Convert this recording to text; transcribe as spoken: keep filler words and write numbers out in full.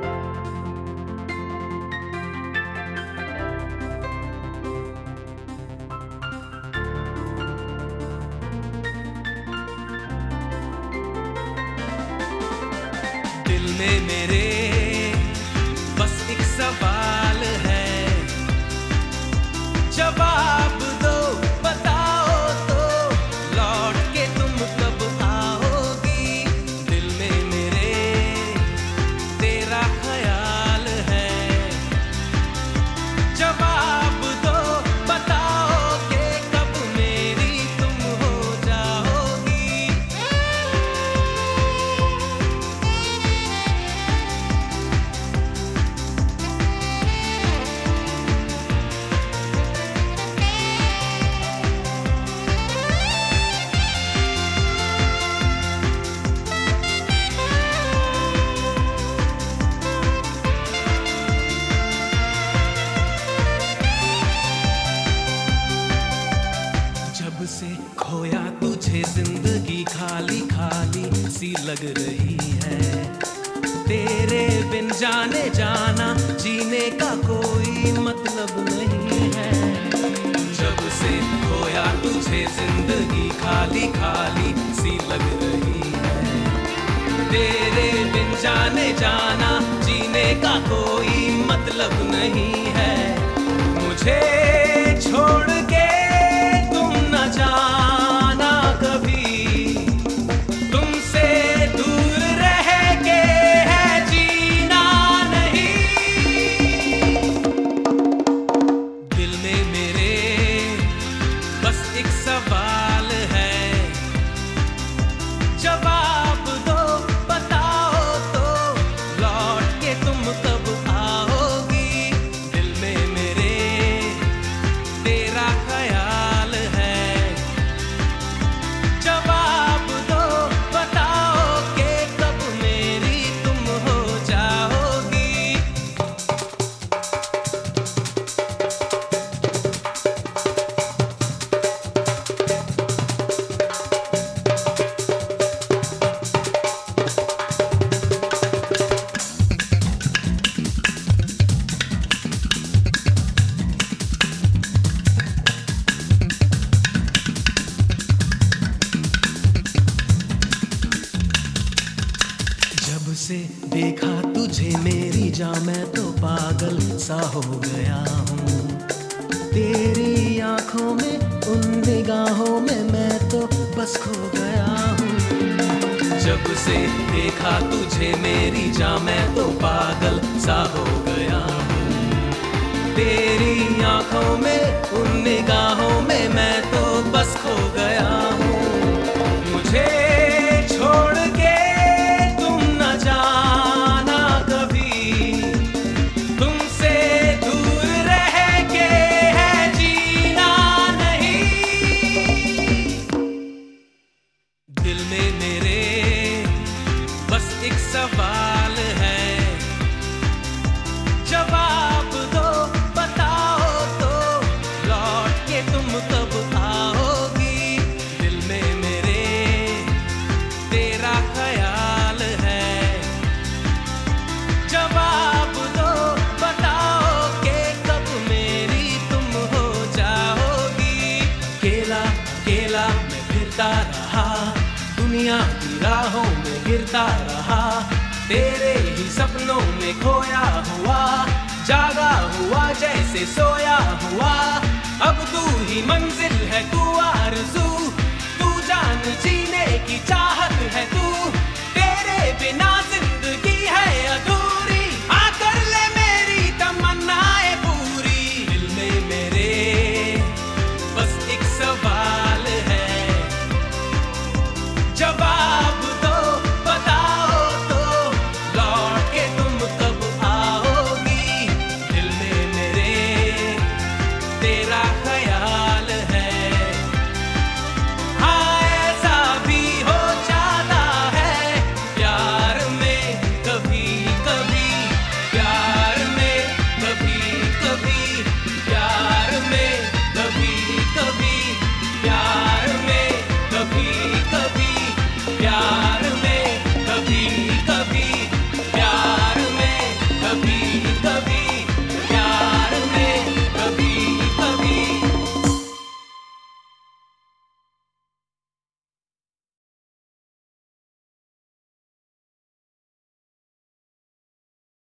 दिल में मेरे बस एक सवाल है, जवाब दो, बताओ तो लौट के तुम कब आओगी। दिल में मेरे तेरा ख्याल है, जवाब दो, बताओ कि कब मेरी तुम हो जाओगी। जब से खोया तुझे जिंदगी खाली खाली सी लग रही है। तेरे बिन जाने जाना जीने का कोई मतलब नहीं है। जब से खोया तुझे जिंदगी खाली खाली सी लग रही है। तेरे बिन जाने जाना जीने का कोई मतलब नहीं है। मुझे छोड़ के तुम न जाना कभी, तुमसे दूर रह के है जीना नहीं। दिल में मेरे बस एक सवाल है, जवाब दो, बताओ तो लौट के तुम कब आओगी। दिल में मेरे तेरा ख्याल है, जवाब दो, बताओ कि कब मेरी तुम हो जाओगी। जब से देखा तुझे मेरी जान मैं तो पागल सा हो गया हूँ। तेरी आंखों में उन निगाहों में मैं तो बस खो गया हूँ। जब से देखा तुझे मेरी जान मैं तो पागल सा हो गया हूँ। तेरी आंखों में उन निगाहों में मैं तो बस खो गया हूँ। मुझे छोड़ के तुम न जाना कभी, तुमसे दूर रह के है जीना नहीं। दिल में मेरे बस एक सवाल है, जवाब दो, बताओ तो लौट के तुम कब आओगी। दिल में मेरे तेरा ख्याल है, जवाब दो, बताओ कि कब मेरी तुम हो जाओगी। अकेला अकेला मैं फिरता रहा, दुनिया की राहों में गिरता रहा। तेरे ही सपनों में खोया हुआ, जागा हुआ जैसे सोया हुआ। अब तू ही मंजिल है, तू आरज़ू